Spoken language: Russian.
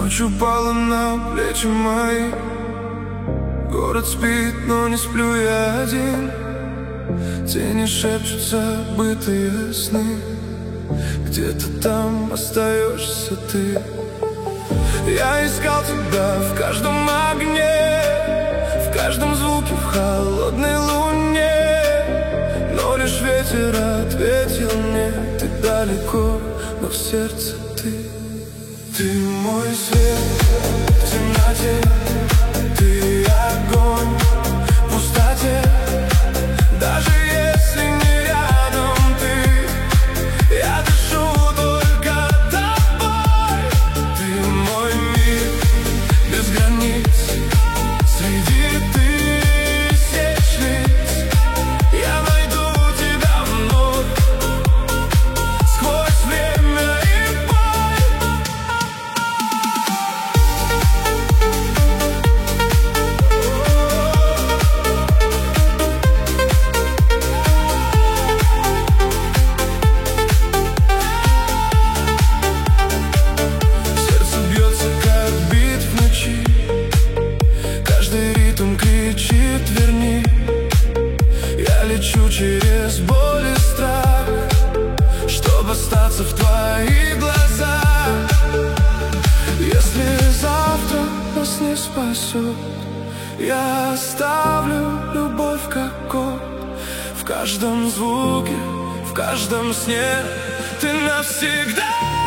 Ночь упала на плечи мои. Город спит, но не сплю я один. Тени шепчутся забытые сны. Где-то там остаешься ты. Я искал тебя в каждом огне, в каждом звуке, в холодной луне. Но лишь ветер ответил мне: ты далеко, но в сердце ты. Ты мой свет в темноте, ты огонь в пустоте. Даже если не рядом ты, я дышу только тобой. Ты мой мир без границ, среди тысяч лиц. Я найду тебя вновь сквозь время и боль. Сердце бьется, как бит в ночи. Каждый ритм кричит: верни. Я лечу через боль и страх, чтобы остаться в твоих глазах. Если завтра нас не спасет, я оставлю любовь как код. В каждом звуке, в каждом сне ты навсегда.